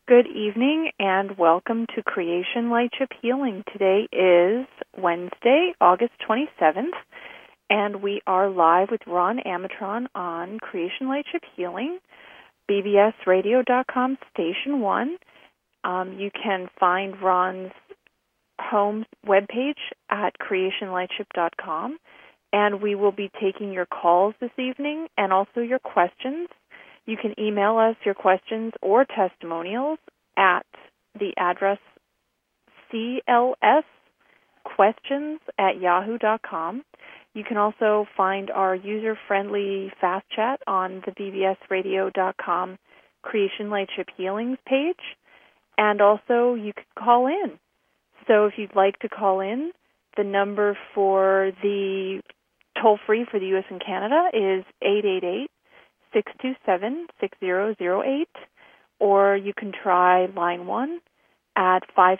Good evening and welcome to Creation Lightship Healing. Today is Wednesday, August 27th, and we are live with Ron Amatron on Creation Lightship Healing, bbsradio.com, Station 1. You can find Ron's home webpage at creationlightship.com, and we will be taking your calls this evening and also your questions. You can email us your questions or testimonials at the address clsquestions@yahoo.com. You can also find our user-friendly fast chat on the bbsradio.com Creation Lightship Healings page, and also you can call in. So if you'd like to call in, the number for the toll-free for the U.S. and Canada is 888-627-6008, or you can try line 1 at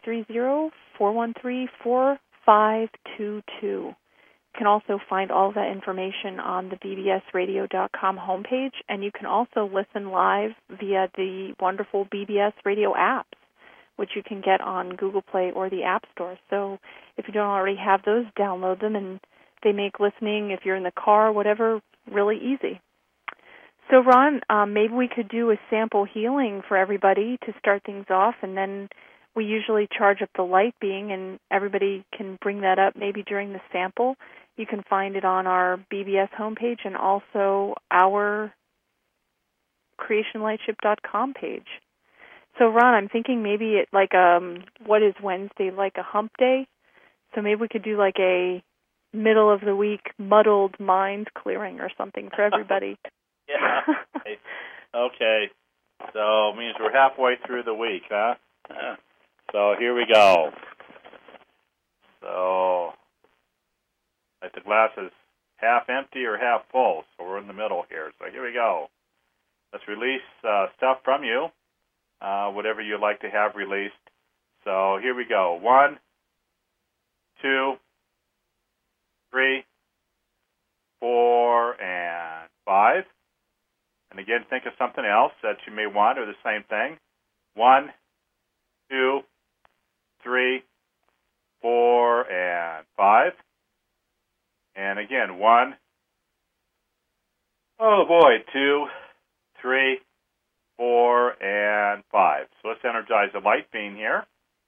530-413-4522. You can also find all of that information on the bbsradio.com homepage, and you can also listen live via the wonderful BBS Radio apps, which you can get on Google Play or the App Store. So if you don't already have those, download them, and they make listening, if you're in the car, whatever, really easy. So, Ron, maybe we could do a sample healing for everybody to start things off, and then we usually charge up the light being, and everybody can bring that up maybe during the sample. You can find it on our BBS homepage and also our creationlightship.com page. So, Ron, I'm thinking maybe it like what is Wednesday, like a hump day? So maybe we could do like a middle of the week muddled mind clearing or something for everybody. Yeah. Okay. So it means we're halfway through the week, huh? So here we go. So like the glass is half empty or half full, so we're in the middle here. So here we go. Let's release stuff from you, whatever you'd like to have released. So here we go. 1, 2, 3, 4, and 5. And again, think of something else that you may want or the same thing. 1, 2, 3, 4, and 5. And again, 1, 2, 3, 4, and 5. So let's energize the light beam here.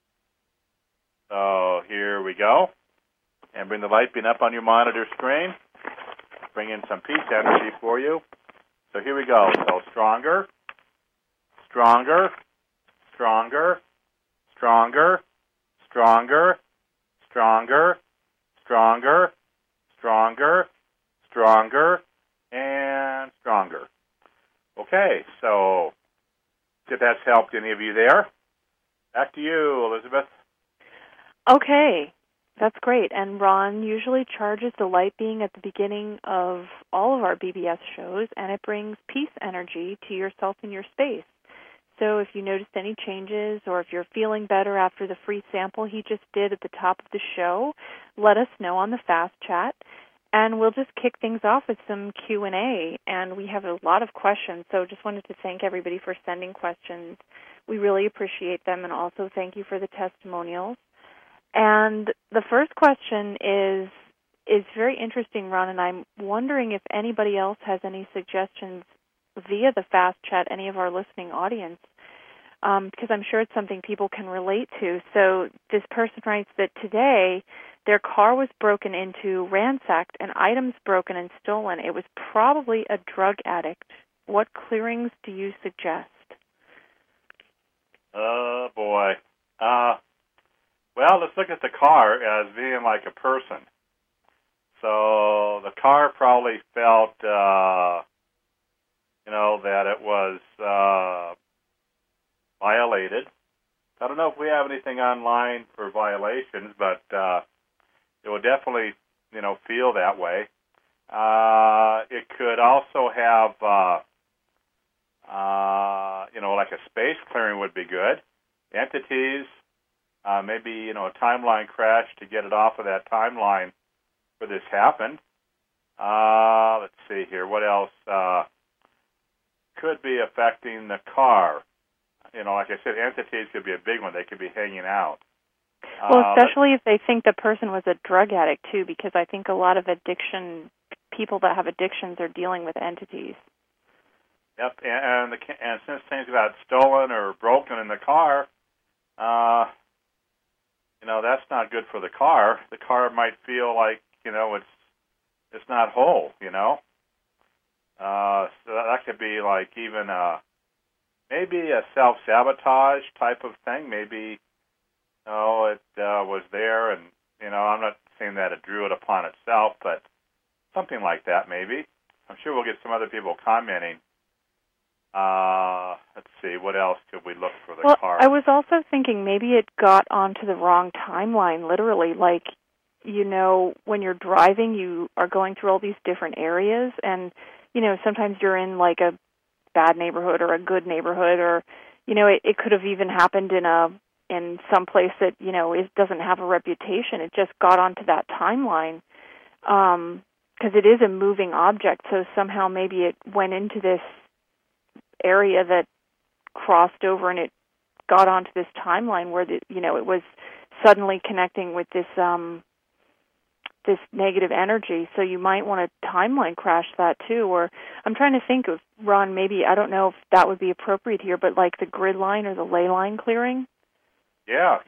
So here we go. And bring the light beam up on your monitor screen. Bring in some peace energy for you. So here we go. So stronger, stronger, stronger, stronger, stronger, stronger, stronger, stronger, stronger, and stronger. Okay, so if that's helped any of you there, back to you, Elizabeth. Okay. That's great. And Ron usually charges the light being at the beginning of all of our BBS shows, and it brings peace energy to yourself and your space. So if you noticed any changes or if you're feeling better after the free sample he just did at the top of the show, let us know on the Fast Chat, and we'll just kick things off with some Q&A. And we have a lot of questions, so just wanted to thank everybody for sending questions. We really appreciate them, and also thank you for the testimonials. And the first question is very interesting, Ron, and I'm wondering if anybody else has any suggestions via the Fast Chat, any of our listening audience, because I'm sure it's something people can relate to. So this person writes that today their car was broken into, ransacked, and items broken and stolen. It was probably a drug addict. What clearings do you suggest? Oh, boy. Well, let's look at the car as being like a person. So the car probably felt, that it was violated. I don't know if we have anything online for violations, but it will definitely, feel that way. It could also have, like a space clearing would be good. Entities. Maybe, a timeline crash to get it off of that timeline where this happened. Let's see here. What else could be affecting the car? like I said, entities could be a big one. They could be hanging out. Well, especially if they think the person was a drug addict, too, because I think a lot of people that have addictions are dealing with entities. Yep, and since things got stolen or broken in the car, that's not good for the car. The car might feel like, it's not whole, So that could be like even maybe a self-sabotage type of thing. Maybe, it was there, and, I'm not saying that it drew it upon itself, but something like that maybe. I'm sure we'll get some other people commenting. Let's see, what else could we look for the car? I was also thinking maybe it got onto the wrong timeline, literally. Like, when you're driving, you are going through all these different areas, and, sometimes you're in, like, a bad neighborhood or a good neighborhood, or, it could have even happened in some place that, it doesn't have a reputation. It just got onto that timeline, because it is a moving object, so somehow maybe it went into this area that crossed over, and it got onto this timeline where it was suddenly connecting with this this negative energy. So you might want to timeline crash that too. Or I'm trying to think of, Ron, maybe, I don't know if that would be appropriate here, but like the grid line or the ley line clearing. Yeah,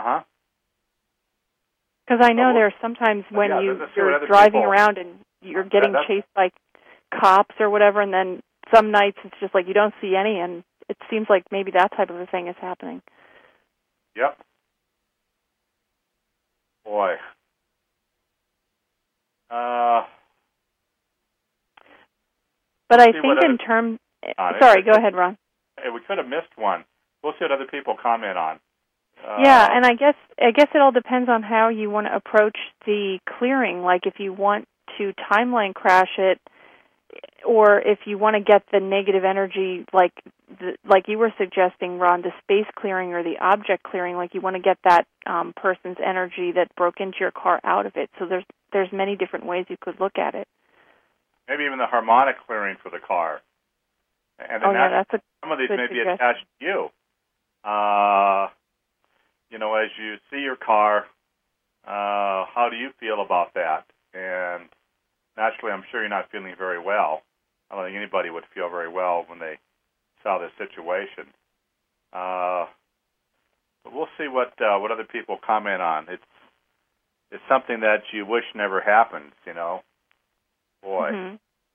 Because I know there are sometimes when you're driving around and you're getting chased by cops or whatever, and then some nights it's just like you don't see any, and it seems like maybe that type of a thing is happening. Yep. Boy. But I think in terms... Sorry, go ahead, Ron. We could have missed one. We'll see what other people comment on. Yeah, and I guess it all depends on how you want to approach the clearing. Like if you want to timeline crash it, or if you want to get the negative energy, like you were suggesting, Ron, the space clearing or the object clearing, like you want to get that person's energy that broke into your car out of it. So there's many different ways you could look at it. Maybe even the harmonic clearing for the car. And that's some of these may be suggestion. attached to you. As you see your car, how do you feel about that? And naturally, I'm sure you're not feeling very well. I don't think anybody would feel very well when they saw this situation. But we'll see what other people comment on. It's something that you wish never happened, Boy. Mm-hmm.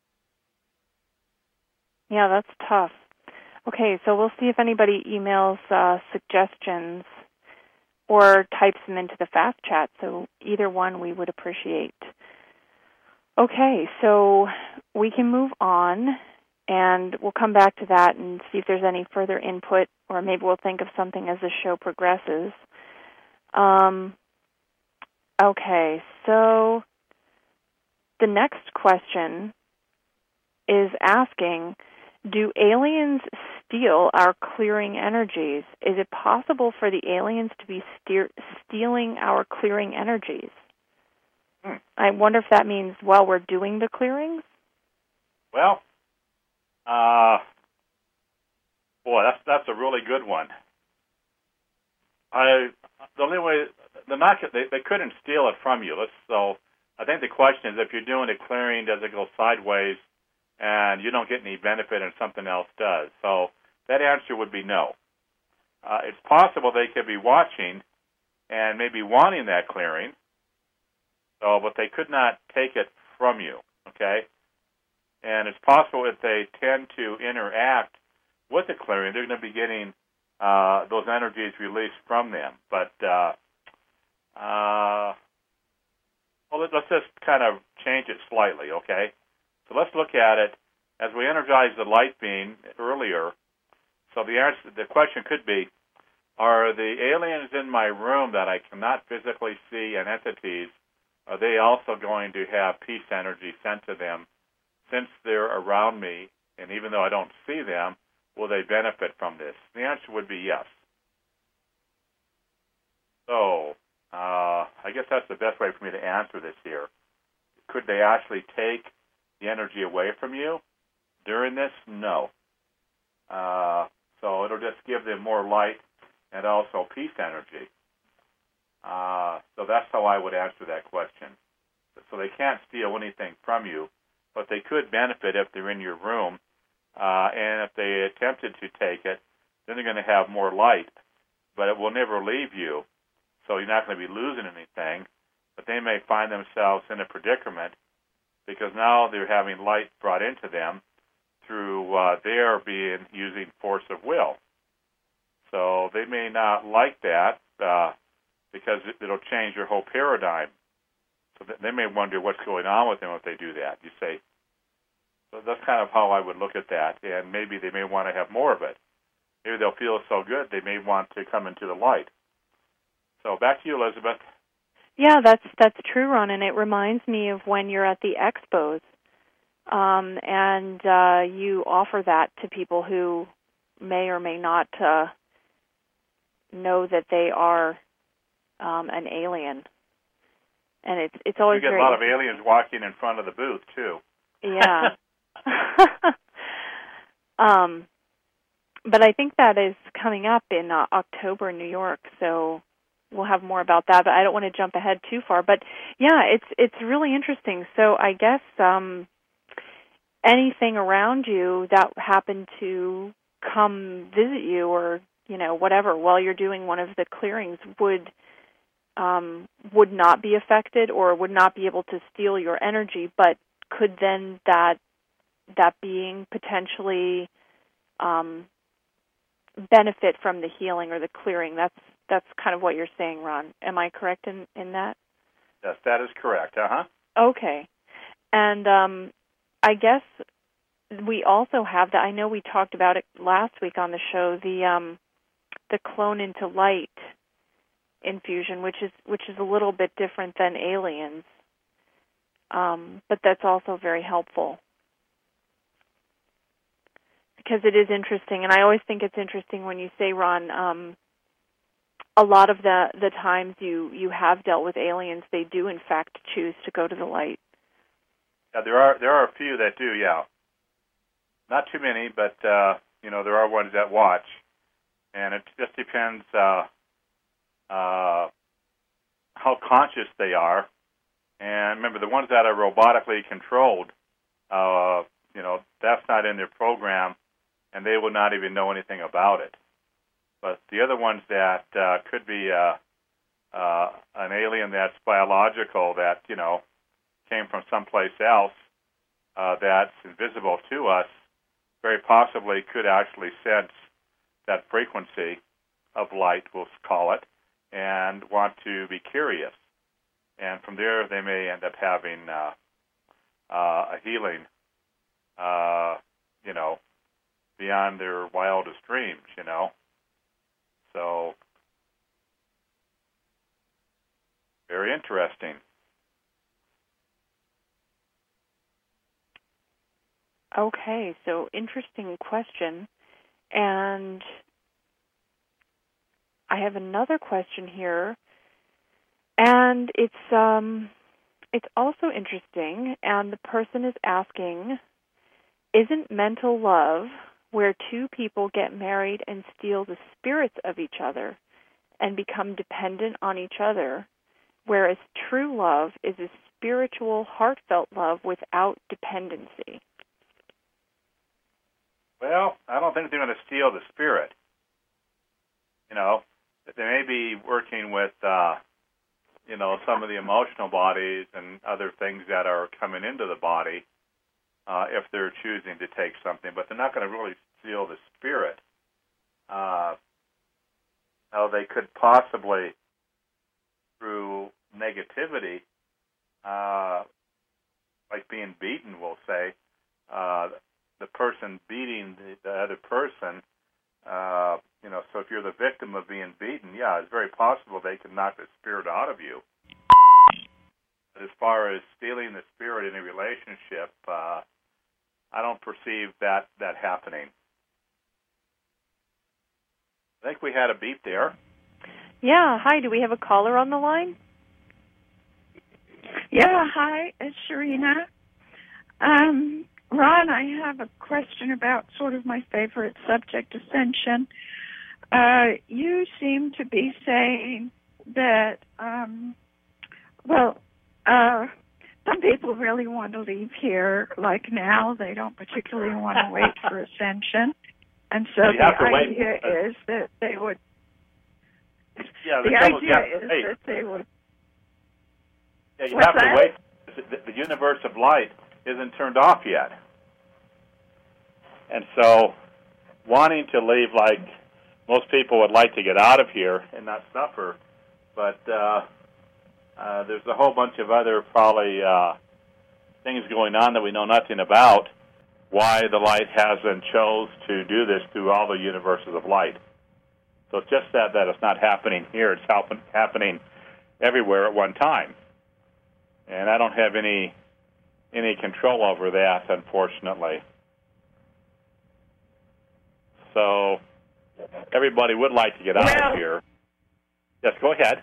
Yeah, that's tough. Okay, so we'll see if anybody emails suggestions or types them into the fast chat. So either one we would appreciate. Okay, so we can move on, and we'll come back to that and see if there's any further input, or maybe we'll think of something as the show progresses. Okay, so the next question is asking, do aliens steal our clearing energies? Is it possible for the aliens to be stealing our clearing energies? I wonder if that means while we're doing the clearings? Well, that's a really good one. The only way they couldn't steal it from you. So I think the question is, if you're doing a clearing, does it go sideways and you don't get any benefit and something else does? So that answer would be no. It's possible they could be watching and maybe wanting that clearing, but they could not take it from you, okay? And it's possible if they tend to interact with the clearing, they're going to be getting those energies released from them. But let's just kind of change it slightly, okay? So let's look at it as we energized the light beam earlier. So the question could be, are the aliens in my room that I cannot physically see and entities, are they also going to have peace energy sent to them since they're around me? And even though I don't see them, will they benefit from this? The answer would be yes. So I guess that's the best way for me to answer this here. Could they actually take the energy away from you during this? No. So it'll just give them more light and also peace energy. So that's how I would answer that question. So they can't steal anything from you, but they could benefit if they're in your room. And if they attempted to take it, then they're going to have more light. But it will never leave you, so you're not going to be losing anything. But they may find themselves in a predicament because now they're having light brought into them through their using force of will. So they may not like that because it'll change their whole paradigm. So they may wonder what's going on with them if they do that. You say, so that's kind of how I would look at that, and maybe they may want to have more of it. Maybe they'll feel so good they may want to come into the light. So back to you, Elizabeth. Yeah, that's true, Ron, and it reminds me of when you're at the expos, and you offer that to people who may or may not know that they are an alien. And it's always you get a lot of aliens walking in front of the booth too. Yeah. But I think that is coming up in October in New York, so we'll have more about that. But I don't want to jump ahead too far. But yeah, it's really interesting. So I guess anything around you that happened to come visit you, or whatever, while you're doing one of the clearings would not be affected or would not be able to steal your energy, but could then that being potentially benefit from the healing or the clearing. That's kind of what you're saying, Ron. Am I correct in that? Yes, that is correct. Okay. And I guess we also have that. I know we talked about it last week on the show, the clone into light infusion, which is a little bit different than aliens. But that's also very helpful. Because it is interesting, and I always think it's interesting when you say, Ron, a lot of the times you have dealt with aliens, they do in fact choose to go to the light. Yeah, there are a few that do, yeah. Not too many, but there are ones that watch, and it just depends how conscious they are. And remember, the ones that are robotically controlled, that's not in their program, and they will not even know anything about it. But the other ones that could be an alien that's biological, that came from someplace else, that's invisible to us, very possibly could actually sense that frequency of light, we'll call it, and want to be curious. And from there, they may end up having a healing, beyond their wildest dreams, So, very interesting. Okay, so interesting question. And I have another question here. And it's also interesting, and the person is asking, isn't mental love where two people get married and steal the spirits of each other and become dependent on each other, whereas true love is a spiritual, heartfelt love without dependency? Well, I don't think they're going to steal the spirit. They may be working with some of the emotional bodies and other things that are coming into the body if they're choosing to take something, but they're not going to really steal the spirit. Now, they could possibly, through negativity, like being beaten, we'll say, the person beating the other person, so if you're the victim of being beaten, yeah, it's very possible they can knock the spirit out of you. But as far as stealing the spirit in a relationship, I don't perceive that happening. I think we had a beep there. Yeah, hi, do we have a caller on the line? Yeah, hi, it's Sharina. Ron, I have a question about sort of my favorite subject, ascension. You seem to be saying that, some people really want to leave here like now. They don't particularly want to wait for ascension. And so the idea is that they would... Yeah, the idea is that they would... Yeah, you have to wait. The universe of light isn't turned off yet. And so wanting to leave, like most people would like to get out of here and not suffer, but there's a whole bunch of other probably things going on that we know nothing about, why the light hasn't chose to do this through all the universes of light. So it's just that it's not happening here. It's happening everywhere at one time. And I don't have any control over that, unfortunately. So everybody would like to get out of here. Yes, go ahead.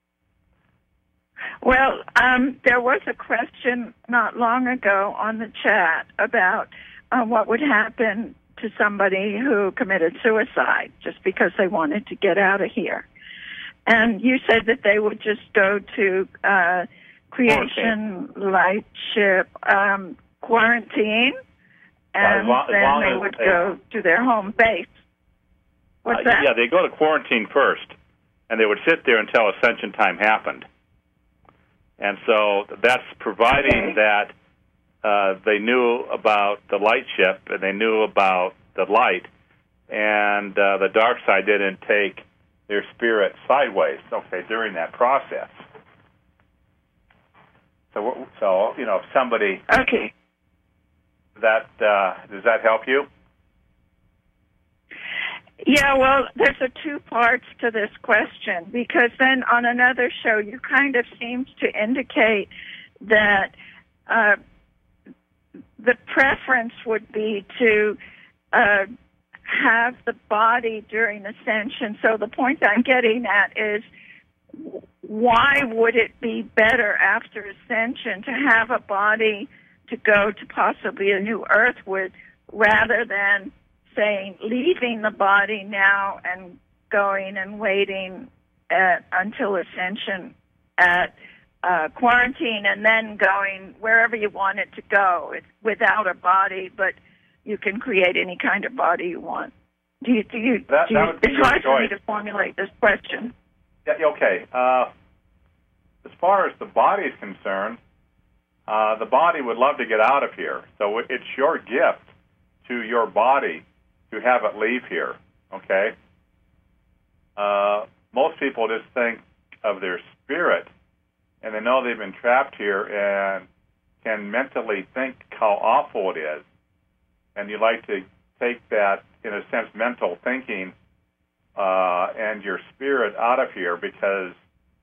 Well, there was a question not long ago on the chat about what would happen to somebody who committed suicide just because they wanted to get out of here. And you said that they would just go to Creation Light Ship quarantine, and then they would go to their home base. What's that? Yeah, they go to quarantine first, and they would sit there until ascension time happened. And so that's providing that they knew about the light ship and they knew about the light, and the dark side didn't take their spirit sideways, during that process. So if somebody... Okay. Does that help you? Yeah, well, there's two parts to this question, because then on another show you kind of seemed to indicate that the preference would be to have the body during ascension. So the point I'm getting at is, why would it be better after ascension to have a body to go to possibly a new earth with, rather than saying leaving the body now and going and waiting until ascension at quarantine, and then going wherever you want it to go? It's without a body, but you can create any kind of body you want. It's hard for me to formulate this question. Yeah, okay. As far as the body is concerned, the body would love to get out of here. So it's your gift to your body to have it leave here, okay? Most people just think of their spirit, and they know they've been trapped here and can mentally think how awful it is. And you like to take that, in a sense, mental thinking and your spirit out of here, because,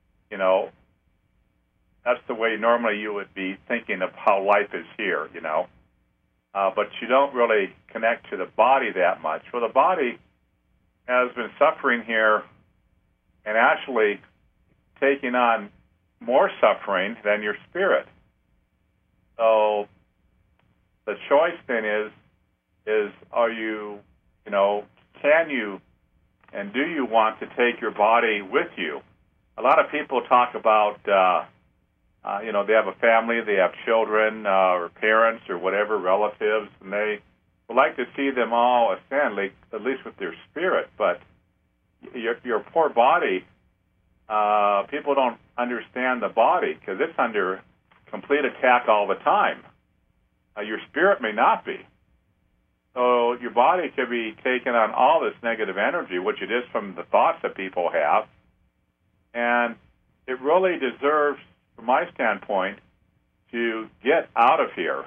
that's the way normally you would be thinking of how life is here, but you don't really connect to the body that much. Well, the body has been suffering here and actually taking on more suffering than your spirit. So the choice then is are you, can you and do you want to take your body with you? A lot of people talk about, they have a family, they have children or parents or whatever, relatives, and they would like to see them all ascend, at least with their spirit. But your poor body, people don't understand the body because it's under complete attack all the time. Your spirit may not be. So your body could be taking on all this negative energy, which it is from the thoughts that people have. And it really deserves, from my standpoint, to get out of here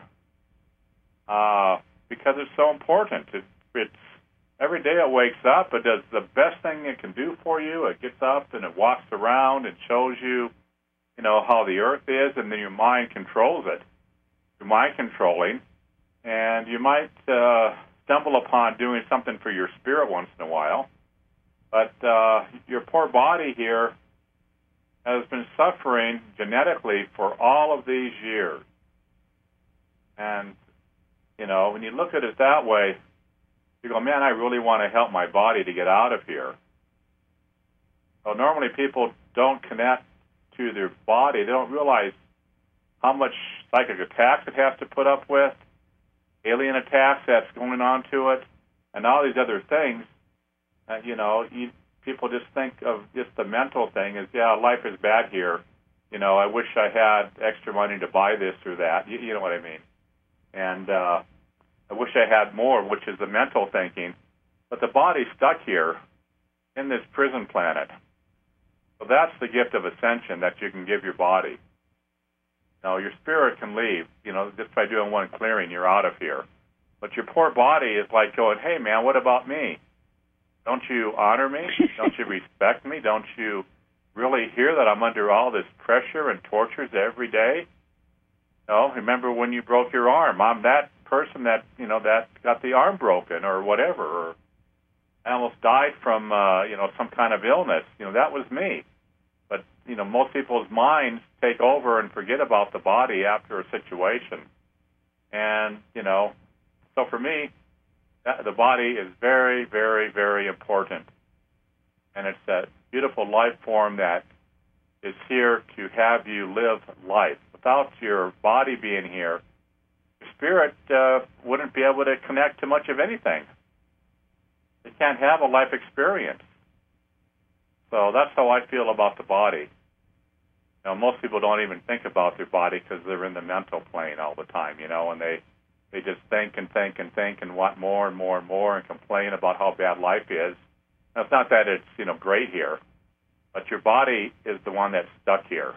because it's so important. It's every day it wakes up, it does the best thing it can do for you. It gets up and it walks around and shows you, how the earth is, and then your mind controls it. Your mind controlling, and you might stumble upon doing something for your spirit once in a while. But your poor body here has been suffering genetically for all of these years. And, when you look at it that way, you go, man, I really want to help my body to get out of here. So normally people don't connect to their body. They don't realize how much psychic attacks it has to put up with, alien attacks that's going on to it, and all these other things. People just think of just the mental thing as, yeah, life is bad here. I wish I had extra money to buy this or that. You know what I mean? And I wish I had more, which is the mental thinking. But the body's stuck here in this prison planet. So that's the gift of ascension that you can give your body. Now, your spirit can leave. Just by doing one clearing, you're out of here. But your poor body is like going, hey, man, what about me? Don't you honor me? Don't you respect me? Don't you really hear that I'm under all this pressure and tortures every day? No, remember when you broke your arm? I'm that person that, that got the arm broken or whatever, or I almost died from, some kind of illness. That was me. But, most people's minds take over and forget about the body after a situation. And, so for me, the body is very, very, very important. And it's that beautiful life form that is here to have you live life. Without your body being here, your spirit wouldn't be able to connect to much of anything. You can't have a life experience. So that's how I feel about the body. Most people don't even think about their body because they're in the mental plane all the time, and they just think and think and think and want more and more and more and complain about how bad life is. Now, it's not that it's, great here, but your body is the one that's stuck here.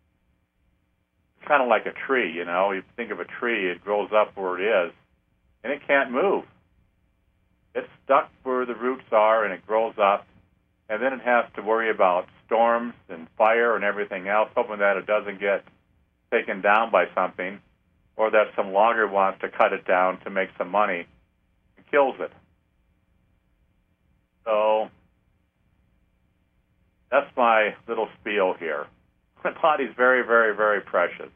It's kind of like a tree, You think of a tree, it grows up where it is, and it can't move. It's stuck where the roots are, and it grows up, and then it has to worry about storms and fire and everything else, hoping that it doesn't get taken down by something, or that some logger wants to cut it down to make some money and kills it. So that's my little spiel here. The body's very, very, very precious.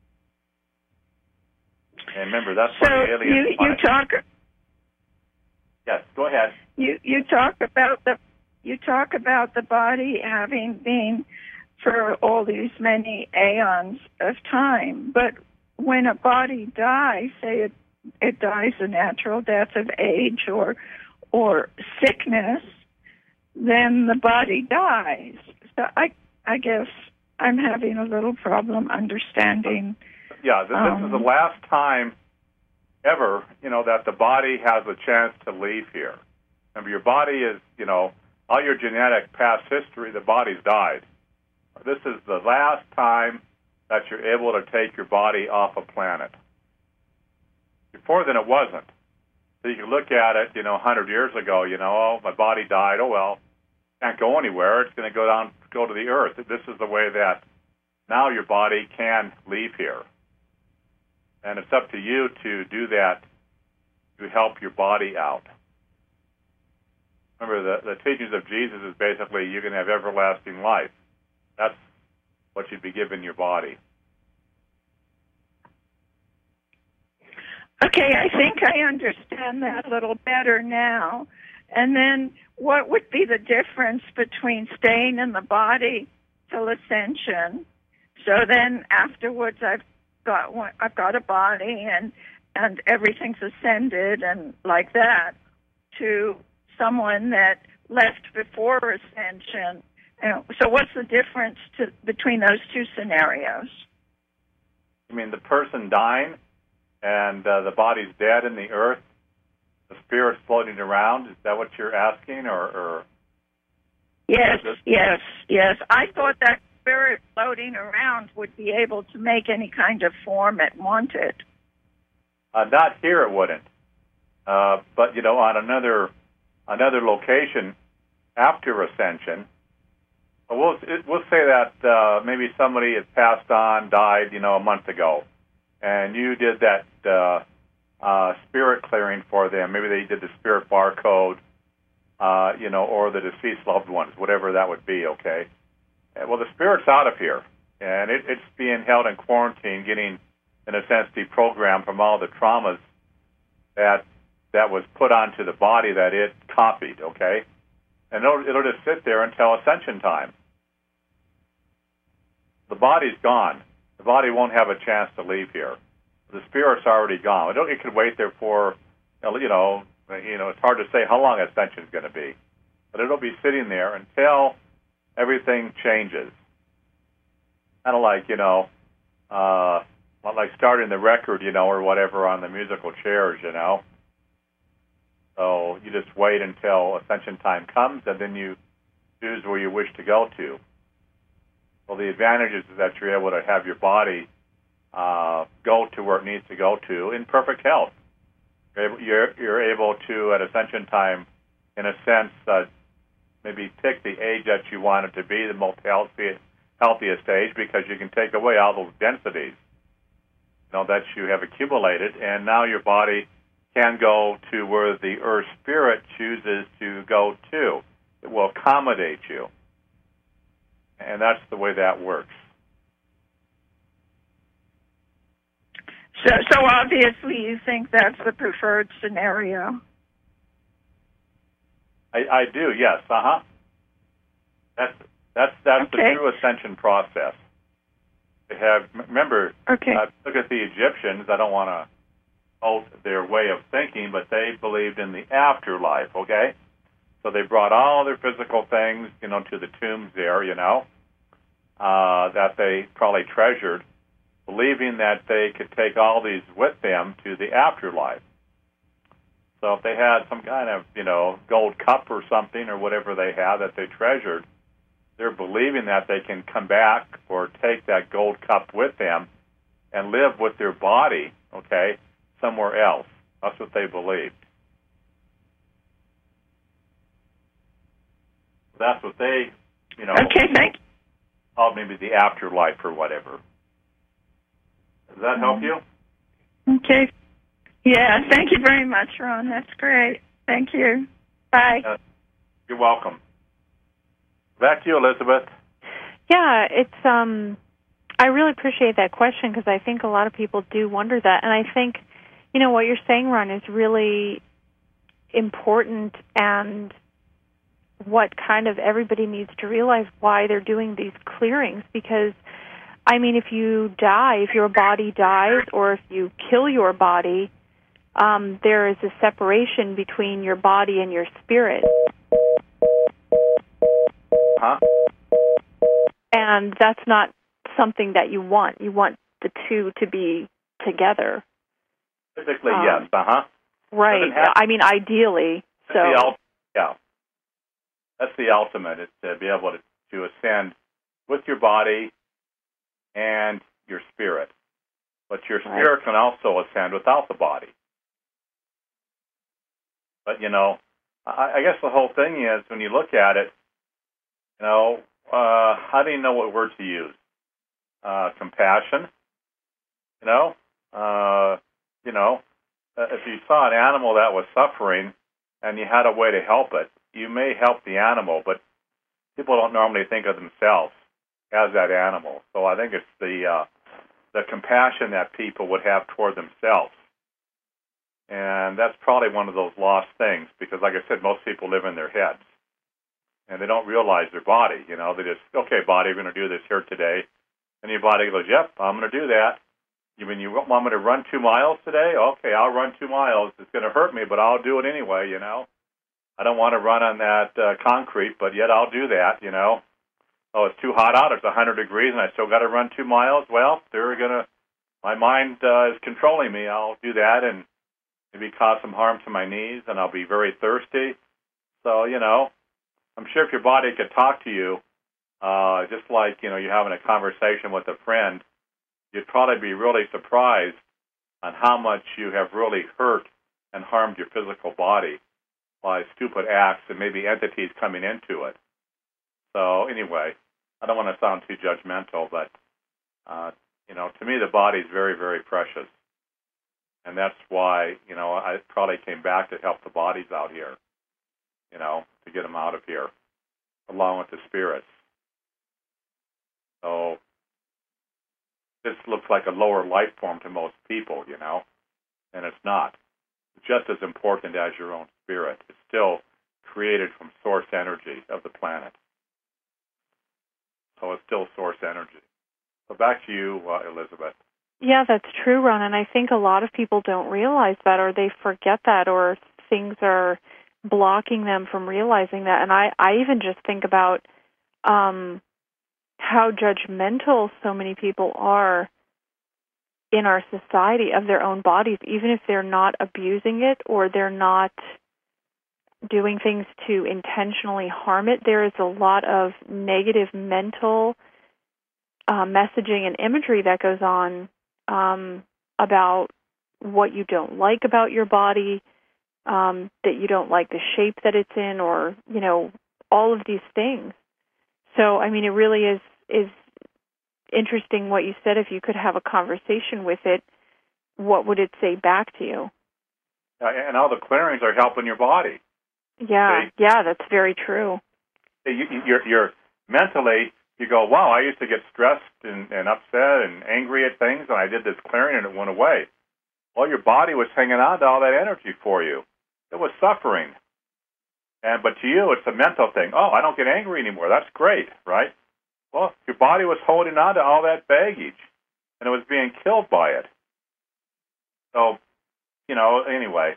And remember, that's so why the aliens... you talk... Yes, go ahead. You talk about the body having been for all these many aeons of time, but when a body dies, say it dies a natural death of age or sickness, then the body dies. So I guess I'm having a little problem understanding. Yeah, this is the last time ever, that the body has a chance to leave here. Remember, your body is, all your genetic past history, the body's died. This is the last time that you're able to take your body off a planet. Before then, it wasn't. So you can look at it, 100 years ago, oh, my body died. Oh, well, can't go anywhere. It's going to go to the earth. This is the way that now your body can leave here. And it's up to you to do that to help your body out. Remember, the teachings of Jesus is basically you can have everlasting life. That's what you'd be giving your body. Okay, I think I understand that a little better now. And then what would be the difference between staying in the body till ascension? So then afterwards I've got a body and everything's ascended and like that, to someone that left before ascension. So what's the difference between those two scenarios? You mean the person dying and the body's dead in the earth, the spirit's floating around? Is that what you're asking, or? Yes. I thought that spirit floating around would be able to make any kind of form it wanted. Not here, it wouldn't. But on another location after ascension, we'll say that maybe somebody has passed on, died, a month ago, and you did that spirit clearing for them. Maybe they did the spirit barcode, or the deceased loved ones, whatever that would be. Okay. Well, the spirit's out of here, and it's being held in quarantine, getting, in a sense, deprogrammed from all the traumas that was put onto the body that it copied, okay? And it'll just sit there until ascension time. The body's gone. The body won't have a chance to leave here. The spirit's already gone. It could wait there for, it's hard to say how long ascension's going to be. But it'll be sitting there until everything changes. Kind of like, like starting the record, or whatever on the musical chairs, So you just wait until ascension time comes, and then you choose where you wish to go to. Well, the advantage is that you're able to have your body go to where it needs to go to in perfect health. You're able to, at ascension time, in a sense, maybe pick the age that you want it to be, the most healthiest age, because you can take away all those densities that you have accumulated, and now your body can go to where the earth spirit chooses to go to. It will accommodate you. And that's the way that works. So obviously you think that's the preferred scenario. I do, yes. That's okay. The true ascension process. Remember, okay. Look at the Egyptians. I don't want to hold their way of thinking, but they believed in the afterlife, okay? So they brought all their physical things, to the tombs there, that they probably treasured, believing that they could take all these with them to the afterlife. So if they had some kind of, gold cup or something or whatever they had that they treasured, they're believing that they can come back or take that gold cup with them and live with their body, okay, somewhere else. That's what they believed. That's what they, Okay, thank you. Oh, maybe the afterlife or whatever. Does that help you? Okay. Yeah, thank you very much, Ron. That's great. Thank you. Bye. You're welcome. Back to you, Elizabeth. Yeah, it's I really appreciate that question because I think a lot of people do wonder that, and I think what you're saying, Ron, is really important, and what kind of everybody needs to realize why they're doing these clearings. Because if you die, if your body dies, or if you kill your body, there is a separation between your body and your spirit. And that's not something that you want. You want the two to be together. Typically, yes. Right. Ideally. Yeah. That's the ultimate. It's to be able to ascend with your body and your spirit. But your spirit can also ascend without the body. But, I guess the whole thing is, when you look at it, how do you know what word to use? Compassion. If you saw an animal that was suffering and you had a way to help it, you may help the animal, but people don't normally think of themselves as that animal. So I think it's the compassion that people would have toward themselves. And that's probably one of those lost things, because, like I said, most people live in their heads. And they don't realize their body, They just, okay, body, we're going to do this here today. And your body goes, yep, I'm going to do that. You mean you want me to run 2 miles today? Okay, I'll run 2 miles. It's going to hurt me, but I'll do it anyway, I don't want to run on that concrete, but yet I'll do that, Oh, it's too hot out. It's 100 degrees, and I still got to run 2 miles. Well, my mind is controlling me. I'll do that and maybe cause some harm to my knees, and I'll be very thirsty. So, I'm sure if your body could talk to you, just like, you're having a conversation with a friend, you'd probably be really surprised on how much you have really hurt and harmed your physical body by stupid acts and maybe entities coming into it. So anyway, I don't want to sound too judgmental, but, to me the body is very, very precious. And that's why, I probably came back to help the bodies out here, to get them out of here, along with the spirits. So this looks like a lower life form to most people, and it's not. just as important as your own spirit. It's still created from source energy of the planet. So it's still source energy. So back to you, Elizabeth. Yeah, that's true, Ron, and I think a lot of people don't realize that, or they forget that, or things are blocking them from realizing that. And I even just think about how judgmental so many people are in our society of their own bodies, even if they're not abusing it or they're not doing things to intentionally harm it. There is a lot of negative mental messaging and imagery that goes on about what you don't like about your body, that you don't like the shape that it's in, or, you know, all of these things. So, I mean, it really is interesting what you said. If you could have a conversation with it, what would it say back to you? And all the clearings are helping your body. Yeah, yeah, that's very true. You're mentally, you go, wow, I used to get stressed and upset and angry at things, and I did this clearing and it went away. Well, your body was hanging on to all that energy for you. It was suffering. But to you, it's a mental thing. Oh, I don't get angry anymore. That's great, right? Well, your body was holding on to all that baggage, and it was being killed by it. So, you know, anyway,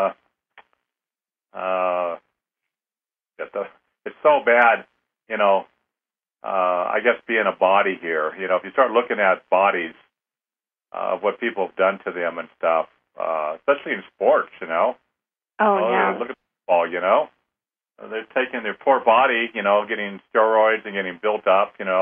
it's so bad, you know, I guess being a body here, you know, if you start looking at bodies, what people have done to them and stuff, especially in sports, you know. Yeah. Look at football, you know. They're taking their poor body, you know, getting steroids and getting built up, and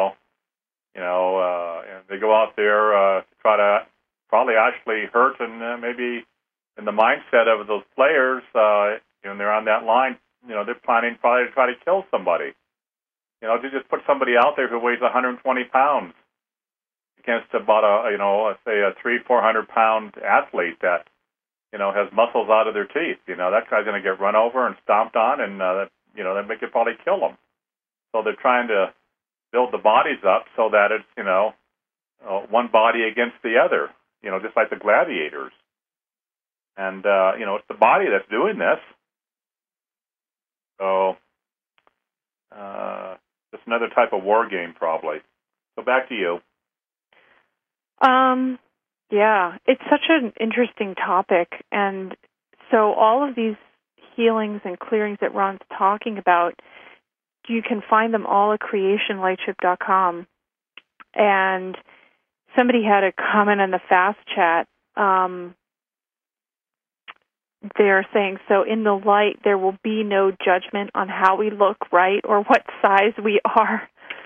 they go out there to try to probably actually hurt and maybe in the mindset of those players, when they're on that line, you know, they're planning probably to try to kill somebody. You know, to just put somebody out there who weighs 120 pounds against about say a 300-400 pound athlete that, you know, has muscles out of their teeth. You know, that guy's going to get run over and stomped on, and that make it probably kill them. So they're trying to build the bodies up so that it's, you know, one body against the other. You know, just like the gladiators. And it's the body that's doing this. So just another type of war game, probably. So back to you. Yeah, it's such an interesting topic. And so all of these healings and clearings that Ron's talking about, you can find them all at creationlightship.com. And somebody had a comment in the fast chat. They're saying, so in the light, there will be no judgment on how we look, right, or what size we are.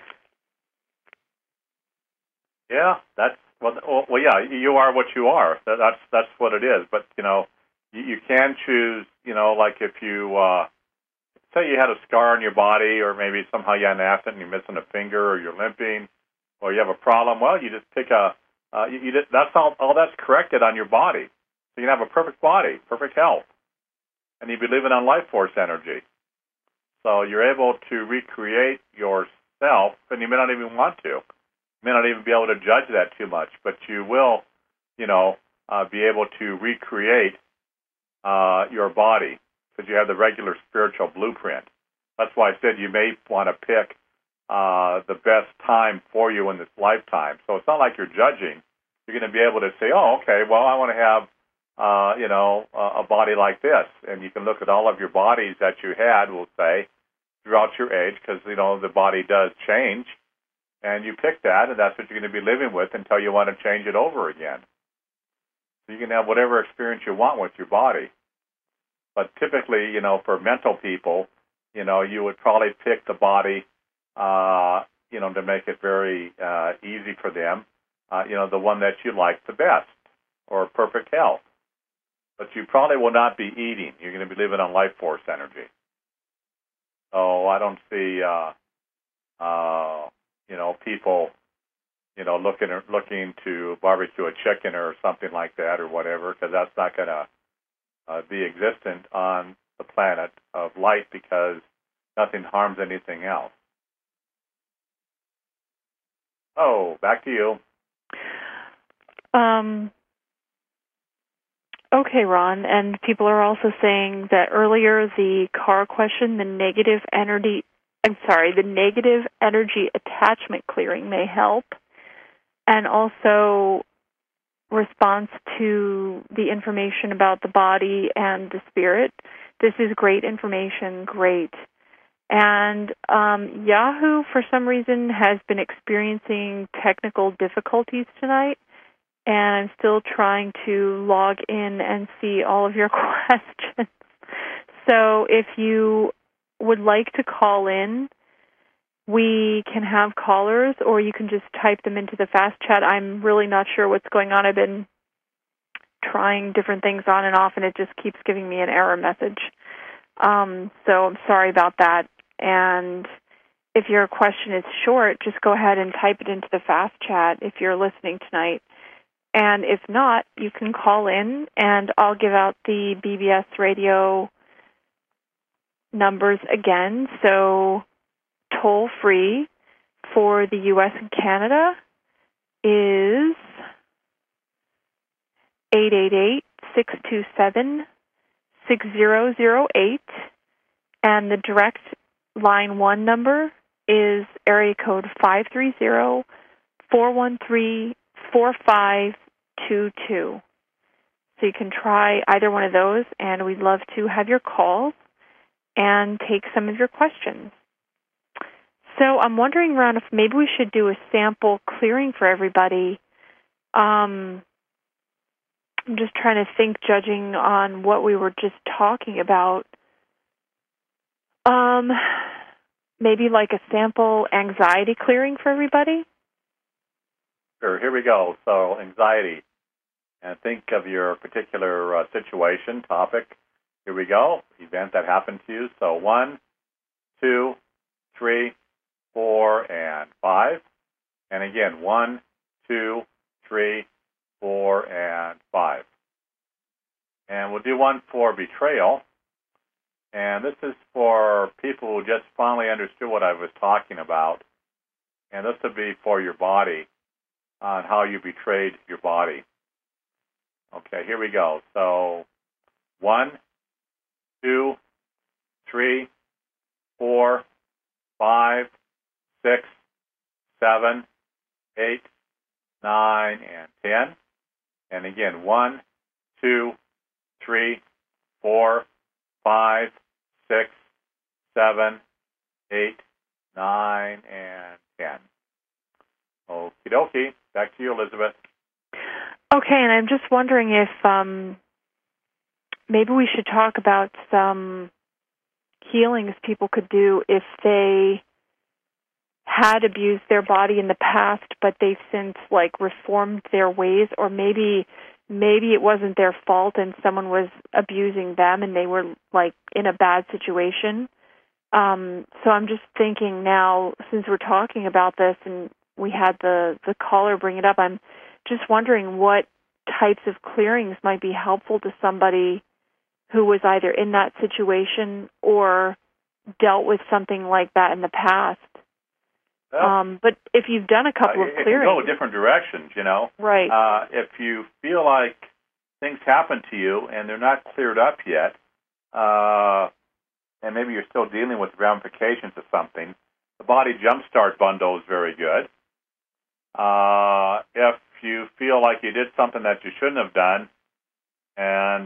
Yeah, that's well. Yeah, you are what you are. That's what it is. But you know, you can choose. You know, like if you say you had a scar on your body, or maybe somehow you had an accident and you're missing a finger, or you're limping, or you have a problem. Well, you just pick that's all that's corrected on your body. So you can have a perfect body, perfect health, and you'd be living on life force energy. So you're able to recreate yourself, and you may not even want to. You may not even be able to judge that too much, but you will, be able to recreate your body because you have the regular spiritual blueprint. That's why I said you may want to pick the best time for you in this lifetime. So it's not like you're judging. You're going to be able to say, oh, okay, well, I want to have a body like this. And you can look at all of your bodies that you had, we'll say, throughout your age, because, the body does change. And you pick that, and that's what you're going to be living with until you want to change it over again. So you can have whatever experience you want with your body. But typically, for mental people, you would probably pick the body, to make it very easy for them, the one that you like the best or perfect health. But you probably will not be eating. You're going to be living on life force energy. So I don't see, people, looking to barbecue a chicken or something like that or whatever, because that's not going to be existent on the planet of light because nothing harms anything else. Oh, back to you. Okay, Ron. And people are also saying that earlier the car question, the negative energy attachment clearing may help. And also response to the information about the body and the spirit. This is great information, great. And Yahoo, for some reason, has been experiencing technical difficulties tonight, and I'm still trying to log in and see all of your questions. So if you would like to call in, we can have callers, or you can just type them into the fast chat. I'm really not sure what's going on. I've been trying different things on and off, and it just keeps giving me an error message. So I'm sorry about that. And if your question is short, just go ahead and type it into the fast chat if you're listening tonight. And if not, you can call in, and I'll give out the BBS radio numbers again. So toll-free for the U.S. and Canada is 888-627-6008, and the direct line 1 number is area code 530-413-4522. So you can try either one of those, and we'd love to have your calls and take some of your questions. So I'm wondering, Ron, if maybe we should do a sample clearing for everybody. I'm just trying to think, judging on what we were just talking about. Maybe like a sample anxiety clearing for everybody? Sure, here we go. So anxiety. And think of your particular situation, topic. Here we go. Event that happened to you. So 1, 2, 3, 4, and 5. And again, 1, 2, 3, 4, and 5. And we'll do one for betrayal. And this is for people who just finally understood what I was talking about. And this would be for your body, on how you betrayed your body. Okay, here we go. So 1, 2, 3, 4, 5, 6, 7, 8, 9, and 10. And again, 1, 2, 3, 4, 5, 6, 7, 8, 9, and 10. Okie dokie. Back to you, Elizabeth. Okay, and I'm just wondering if maybe we should talk about some healings people could do if they had abused their body in the past, but they've since reformed their ways, or maybe it wasn't their fault and someone was abusing them and they were in a bad situation. So I'm just thinking now, since we're talking about this and we had the caller bring it up, I'm just wondering what types of clearings might be helpful to somebody who was either in that situation or dealt with something like that in the past. Well, but if you've done a couple of clearings... It can go different directions, Right. If you feel like things happen to you and they're not cleared up yet, and maybe you're still dealing with ramifications of something, the Body Jumpstart bundle is very good. If you feel like you did something that you shouldn't have done, and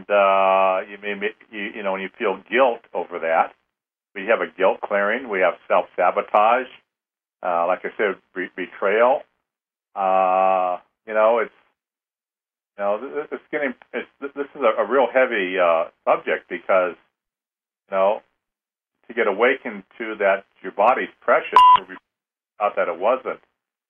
you feel guilt over that, we have a guilt clearing. We have self-sabotage. Like I said, betrayal. This is a real heavy subject because to get awakened to that your body's precious, or thought that it wasn't.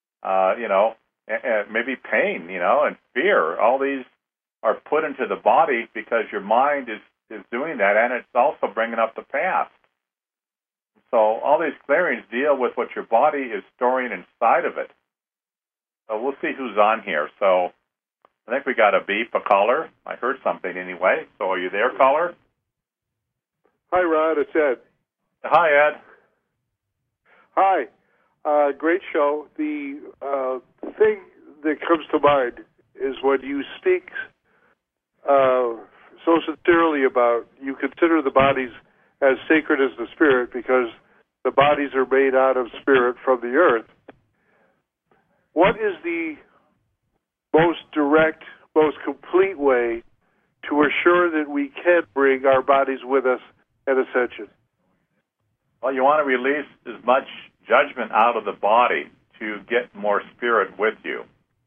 And maybe pain, and fear. All these are put into the body because your mind is doing that, and it's also bringing up the past. So all these clearings deal with what your body is storing inside of it. So we'll see who's on here. So I think we got a beep, a caller. I heard something anyway. So are you there, caller? Hi, Rod. It's Ed. Hi, Ed. Hi. Great show. The thing that comes to mind is when you speak so sincerely about you consider the bodies as sacred as the spirit because the bodies are made out of spirit from the earth. What is the most direct, most complete way to assure that we can bring our bodies with us at ascension? Well, you want to release as much judgment out of the body to get more spirit with you.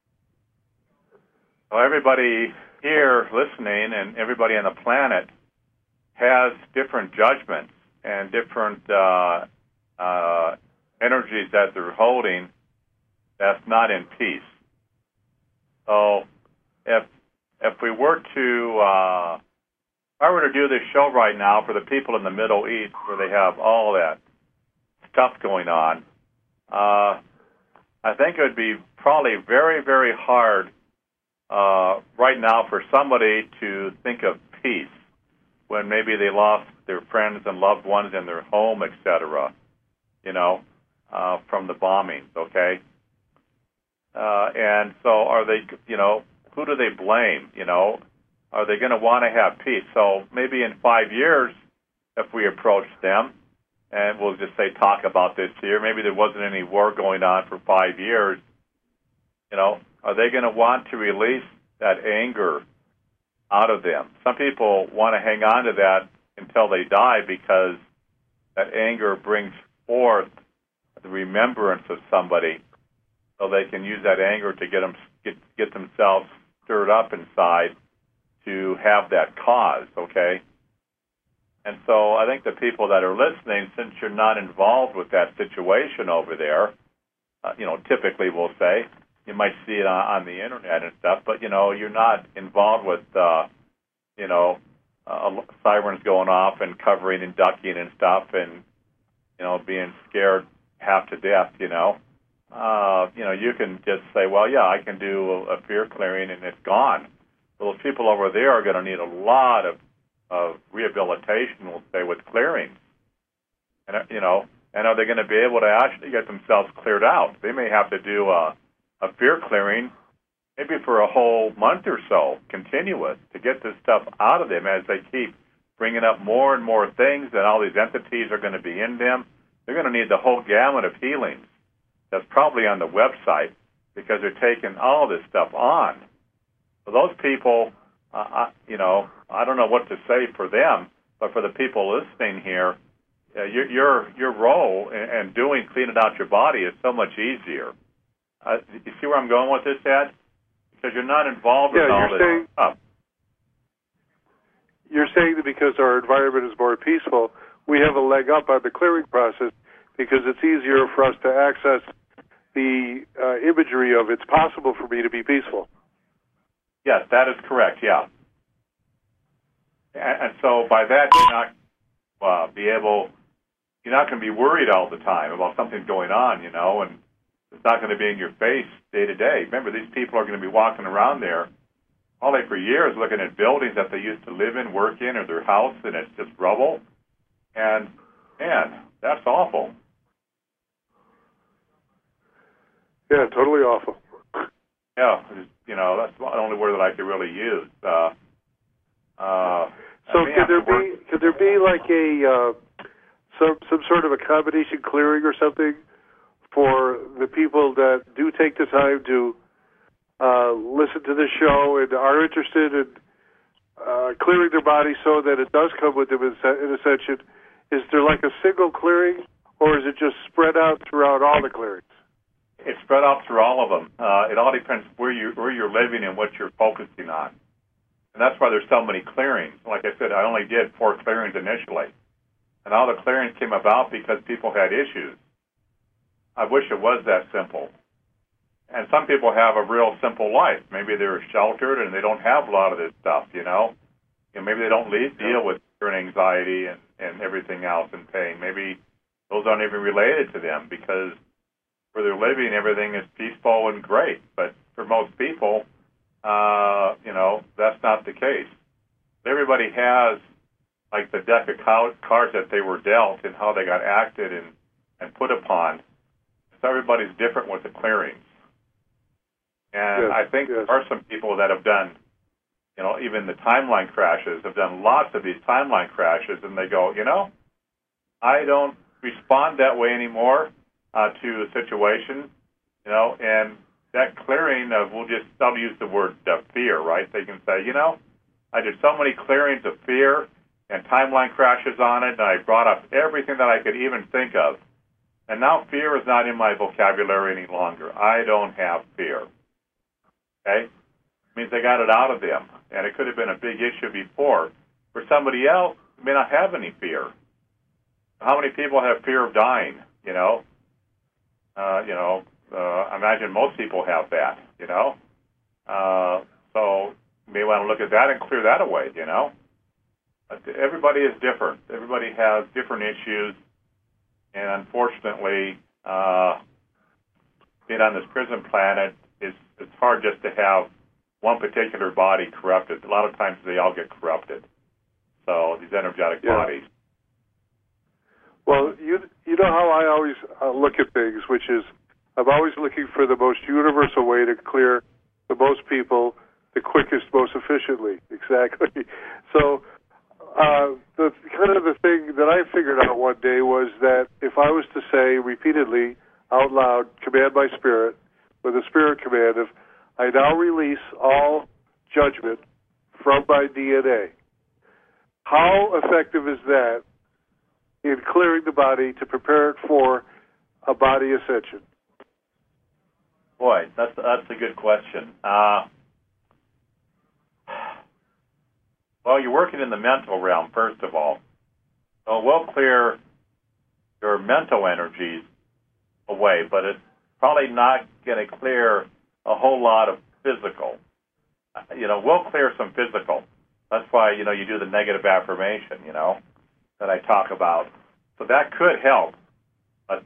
So everybody here listening and everybody on the planet has different judgments and different energies that they're holding that's not in peace. So if we were to, if I were to do this show right now for the people in the Middle East where they have all that stuff going on, I think it would be probably very, very hard right now for somebody to think of peace when maybe they lost their friends and loved ones in their home, etc., from the bombings, okay? And so are they, who do they blame, Are they going to want to have peace? So maybe in 5 years, if we approach them, and we'll just say talk about this here, maybe there wasn't any war going on for 5 years, are they going to want to release that anger out of them? Some people want to hang on to that until they die because that anger brings forth the remembrance of somebody, so they can use that anger to get themselves stirred up inside to have that cause, okay? And so I think the people that are listening, since you're not involved with that situation over there, typically we'll say, you might see it on the internet and stuff, but, you're not involved with, sirens going off and covering and ducking and stuff and, being scared half to death, you can just say, well, yeah, I can do a fear clearing and it's gone. Well, those people over there are going to need a lot of rehabilitation, we'll say, with clearings. And, and are they going to be able to actually get themselves cleared out? They may have to do a fear clearing maybe for a whole month or so, continuous, to get this stuff out of them as they keep bringing up more and more things, and all these entities are going to be in them. They're going to need the whole gamut of healings. That's probably on the website because they're taking all this stuff on. So those people, I don't know what to say for them, but for the people listening here, your role in doing cleaning out your body is so much easier. You see where I'm going with this, Ed? Because you're not involved in all this stuff. You're saying that because our environment is more peaceful, we have a leg up on the clearing process because it's easier for us to access the imagery of it's possible for me to be peaceful. Yes, that is correct, yeah. And so by that, you're not you're not going to be worried all the time about something going on, and it's not going to be in your face day to day. Remember, these people are going to be walking around there probably for years looking at buildings that they used to live in, work in, or their house, and it's just rubble. And, man, that's awful. Yeah, totally awful. Yeah, that's the only word that I could really use. So could there be like a some sort of a combination clearing or something for the people that do take the time to listen to this show and are interested in clearing their body so that it does come with them in ascension? Is there like a single clearing, or is it just spread out throughout all the clearings? It's spread out through all of them. It all depends where you're living and what you're focusing on. And that's why there's so many clearings. Like I said, I only did 4 clearings initially. And all the clearings came about because people had issues. I wish it was that simple. And some people have a real simple life. Maybe they're sheltered and they don't have a lot of this stuff, And maybe they don't deal with fear and anxiety and everything else and pain. Maybe those aren't even related to them because where they're living, everything is peaceful and great. But for most people, that's not the case. Everybody has, like, the deck of cards that they were dealt and how they got acted and put upon. So everybody's different with the clearings. And I think there are some people that have done even the timeline crashes, have done lots of these timeline crashes, and they go, I don't respond that way anymore to a situation, and that clearing of, I'll use the word fear, right? They can say, I did so many clearings of fear and timeline crashes on it, and I brought up everything that I could even think of. And now fear is not in my vocabulary any longer. I don't have fear. Okay? It means they got it out of them. And it could have been a big issue before. For somebody else, they may not have any fear. How many people have fear of dying, I imagine most people have that, So you may want to look at that and clear that away, Everybody is different. Everybody has different issues. And unfortunately, being on this prison planet, it's hard just to have one particular body corrupted. A lot of times they all get corrupted. So these energetic bodies. Well, you know how I always look at things, which is I'm always looking for the most universal way to clear the most people the quickest, most efficiently. Exactly. So the kind of the thing that I figured out one day was that if I was to say repeatedly out loud, command my spirit, with a spirit command of, I now release all judgment from my DNA. How effective is that in clearing the body to prepare it for a body ascension? Boy, that's a good question. Well, you're working in the mental realm, first of all. So we'll clear your mental energies away, but it's probably not going to clear a whole lot of physical. We'll clear some physical. That's why, you do the negative affirmation, that I talk about. So that could help. But,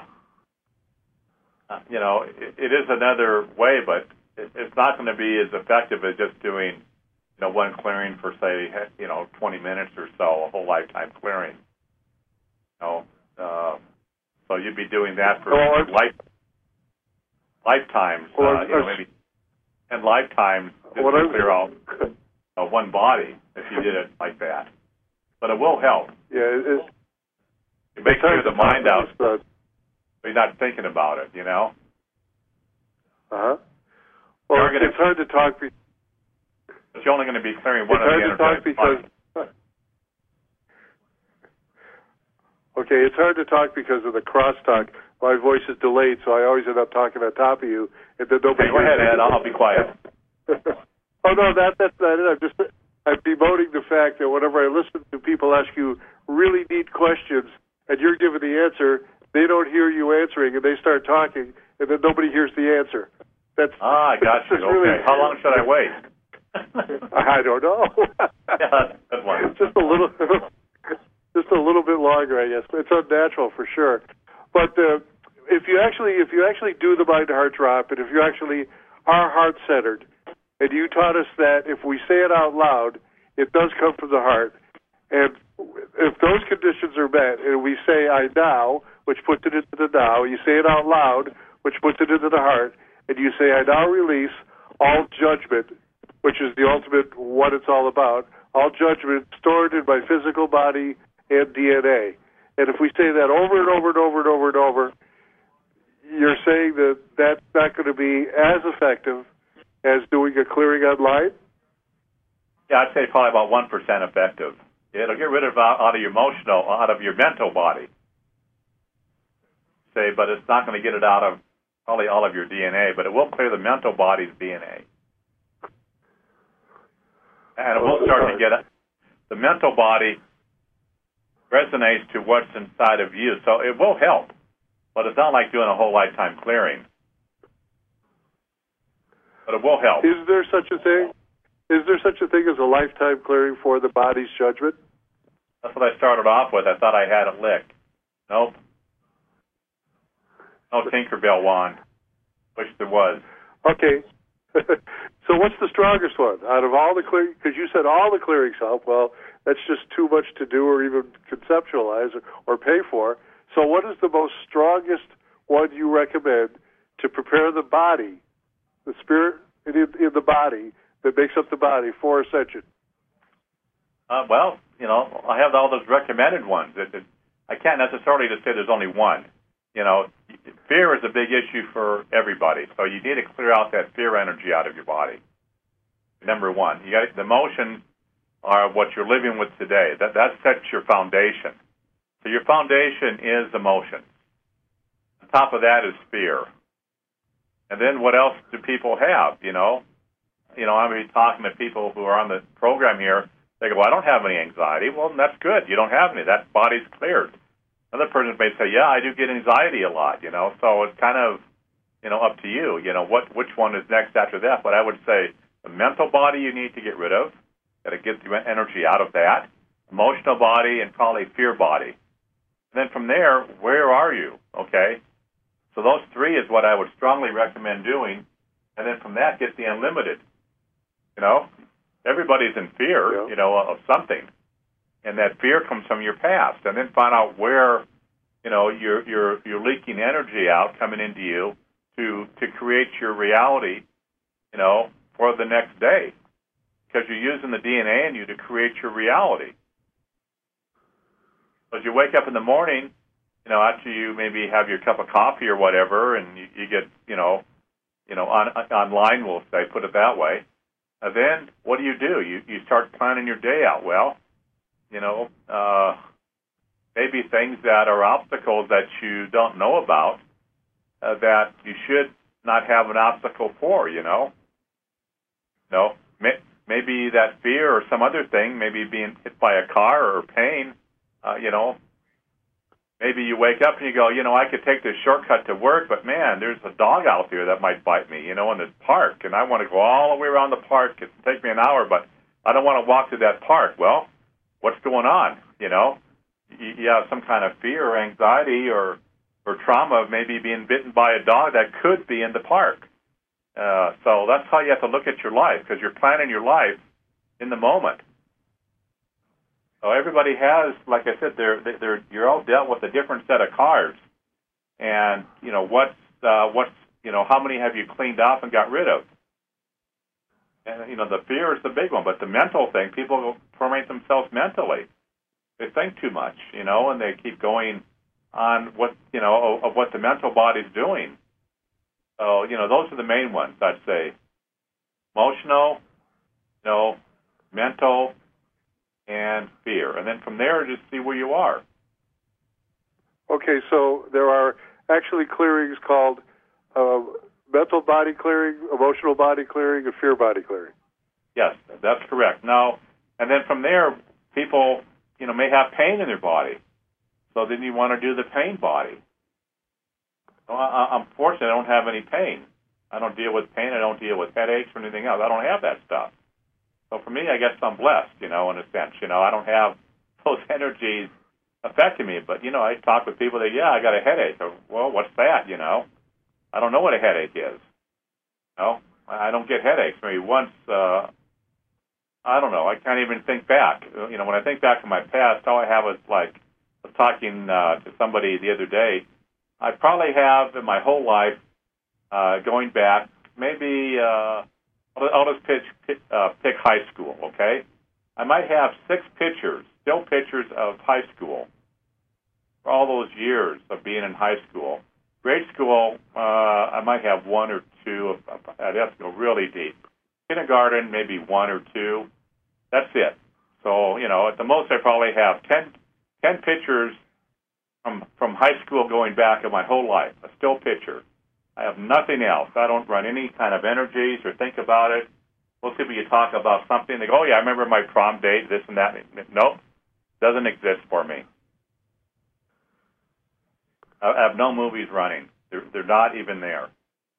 it is another way, but it's not going to be as effective as just doing, one clearing for, say, 20 minutes or so, a whole lifetime clearing. So you'd be doing that for lifetimes, maybe 10 lifetimes just to clear out one body if you did it like that. But it will help. Yeah, it makes clear the mind out, but you're not thinking about it, Uh-huh. Well, it's hard to talk. But you're only going to be clearing one of the energetic bodies. Okay, it's hard to talk because of the crosstalk. My voice is delayed, so I always end up talking on top of you, and then nobody. Go ahead, Ed. I'll be quiet. Oh no, that's not it. I'm bemoaning the fact that whenever I listen to people ask you really neat questions, and you're giving the answer, they don't hear you answering, and they start talking, and then nobody hears the answer. I got you. Okay. Really, how long should I wait? I don't know. Yeah, that's one. Just a little bit longer, I guess. It's unnatural for sure. But if you actually do the mind to heart drop, and if you actually are heart centered, and you taught us that if we say it out loud, it does come from the heart, and if those conditions are met, and we say I now, which puts it into the now, you say it out loud, which puts it into the heart, and you say I now release all judgment, which is the ultimate what it's all about, all judgment stored in my physical body and DNA. And if we say that over and over and over and over and over, you're saying that that's not going to be as effective as doing a clearing online? Yeah, I'd say probably about 1% effective. It'll get rid of out of your mental body. But it's not going to get it out of probably all of your DNA, but it will clear the mental body's DNA. And it will start to get it. The mental body resonates to what's inside of you, so it will help. But it's not like doing a whole lifetime clearing. But it will help. Is there such a thing? Is there such a thing as a lifetime clearing for the body's judgment? That's what I started off with. I thought I had it licked. Nope. No Tinkerbell wand. Wish there was. Okay. So what's the strongest one out of all the clearing? Because you said all the clearings help. Well, that's just too much to do or even conceptualize or pay for. So what is the most strongest one you recommend to prepare the body, the spirit in the body, that makes up the body for ascension? Well, I have all those recommended ones. I can't necessarily just say there's only one. Fear is a big issue for everybody, so you need to clear out that fear energy out of your body. Number one, you got the emotions are what you're living with today. That sets your foundation. So your foundation is emotion. On top of that is fear. And then what else do people have? I'm going to be talking to people who are on the program here. They go, well, I don't have any anxiety. Well, that's good. You don't have any. That body's cleared. Another person may say, yeah, I do get anxiety a lot, So it's kind of, up to you, which one is next after that. But I would say the mental body you need to get rid of. Got to get the energy out of that. Emotional body and probably fear body. And then from there, where are you? Okay? So those three is what I would strongly recommend doing. And then from that, get the unlimited. Everybody's in fear, of something. And that fear comes from your past. And then find out where, you're leaking energy out coming into you to create your reality, for the next day. Because you're using the DNA in you to create your reality. As you wake up in the morning, after you maybe have your cup of coffee or whatever, and you get, online, we'll say, put it that way. And then what do? You start planning your day out. Well, maybe things that are obstacles that you don't know about that you should not have an obstacle for, Maybe that fear or some other thing, maybe being hit by a car or pain, maybe you wake up and you go, I could take this shortcut to work, but man, there's a dog out there that might bite me, in this park, and I want to go all the way around the park. It can take me an hour, but I don't want to walk to that park. Well, what's going on? You have some kind of fear or anxiety or trauma of maybe being bitten by a dog that could be in the park. So that's how you have to look at your life, because you're planning your life in the moment. So everybody has, like I said, you're all dealt with a different set of cards, and what's how many have you cleaned up and got rid of? And the fear is the big one, but the mental thing, people torment themselves mentally. They think too much, and they keep going on what of what the mental body's doing. So, those are the main ones, I'd say. Emotional, mental, and fear. And then from there, just see where you are. Okay, so there are actually clearings called mental body clearing, emotional body clearing, and fear body clearing. Yes, that's correct. Now, and then from there, people, may have pain in their body. So then you want to do the pain body. Well, I'm fortunate I don't have any pain. I don't deal with pain. I don't deal with headaches or anything else. I don't have that stuff. So for me, I guess I'm blessed, in a sense. I don't have those energies affecting me. But, I talk with people that, I got a headache. Or, well, what's that, I don't know what a headache is. I don't get headaches. Maybe once, I don't know. I can't even think back. When I think back to my past, all I have is I was talking to somebody the other day. I probably have in my whole life, going back, maybe I'll just pick high school, okay? I might have 6 pictures, still pictures of high school for all those years of being in high school. Grade school, I might have 1 or 2. I'd have to go really deep. Kindergarten, maybe 1 or 2. That's it. So, at the most, I probably have 10 pictures from high school going back in my whole life, a still picture. I have nothing else. I don't run any kind of energies or think about it. Most people, you talk about something, they go, oh, yeah, I remember my prom date, this and that. Nope, doesn't exist for me. I have no movies running. They're not even there.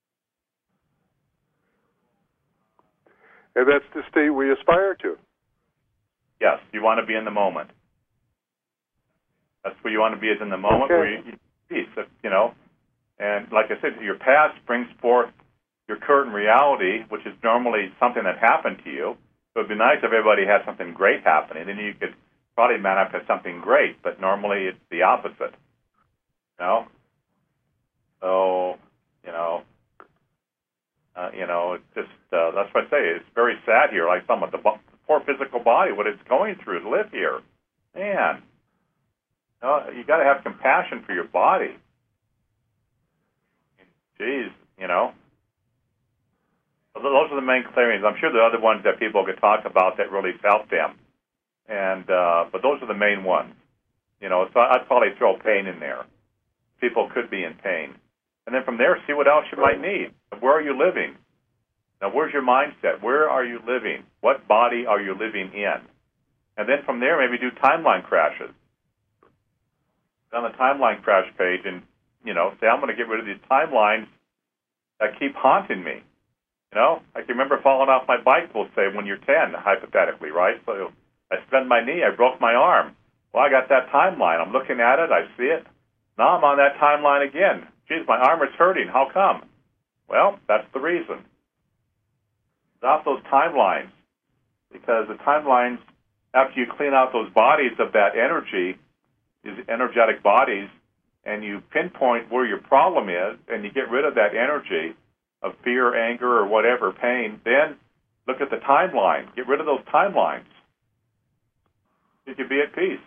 And that's the state we aspire to. Yes, you want to be in the moment. That's where you want to be, is in the moment where you peace, And like I said, your past brings forth your current reality, which is normally something that happened to you. So it'd be nice if everybody had something great happening. Then you could probably manifest something great, but normally it's the opposite. So, it's just, that's what I say. It's very sad here. Like some of the poor physical body, what it's going through to live here. Man, you got to have compassion for your body. Jeez, Those are the main clearings. I'm sure there are other ones that people could talk about that really felt them, but those are the main ones. So I'd probably throw pain in there. People could be in pain, and then from there, see what else you might need. Where are you living? Now, where's your mindset? Where are you living? What body are you living in? And then from there, maybe do timeline crashes. On the timeline crash page, and say I'm going to get rid of these timelines that keep haunting me. I can remember falling off my bike, we'll say, when you're 10, hypothetically, right? So I sprained my knee, I broke my arm. Well, I got that timeline. I'm looking at it, I see it. Now I'm on that timeline again. Geez, my arm is hurting. How come? Well, that's the reason. Stop those timelines, because the timelines, after you clean out those bodies of that energy, these energetic bodies, and you pinpoint where your problem is, and you get rid of that energy of fear, anger, or whatever, pain, then look at the timeline. Get rid of those timelines. You can be at peace.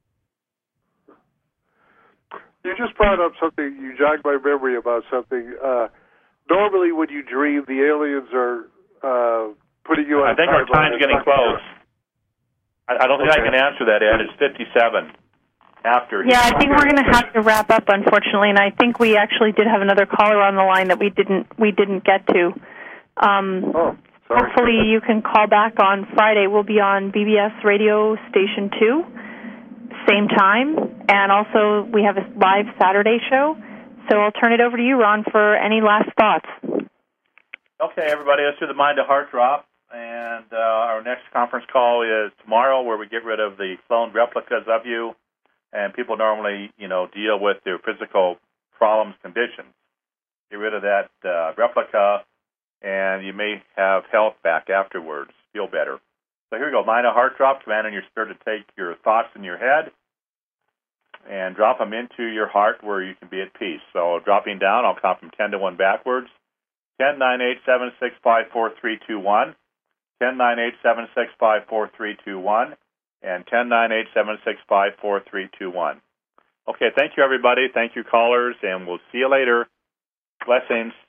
You just brought up something, you jogged my memory about something. Normally when you dream, the aliens are putting you on. I think our time's getting close. I don't think I can answer that, Ed. It's 57. Yeah, I think we're going to have to wrap up, unfortunately, and I think we actually did have another caller on the line that we didn't get to. Hopefully you can call back on Friday. We'll be on BBS Radio Station 2, same time, and also we have a live Saturday show. So I'll turn it over to you, Ron, for any last thoughts. Okay, everybody, let's do the Mind to Heart drop, and our next conference call is tomorrow, where we get rid of the cloned replicas of you. And people normally, deal with their physical problems, conditions. Get rid of that replica, and you may have health back afterwards, feel better. So here we go. Mind a heart drop, commanding your spirit to take your thoughts in your head and drop them into your heart where you can be at peace. So dropping down, I'll count from 10 to 1 backwards. 10, 9, 8, 7, 6, 5, 4, 3, 2, 1. 10, 9, 8, 7, 6, 5, 4, 3, 2, 1. And 10, 9, 8, 7, 6, 5, 4, 3, 2, 1. Okay, thank you, everybody. Thank you, callers, and we'll see you later. Blessings.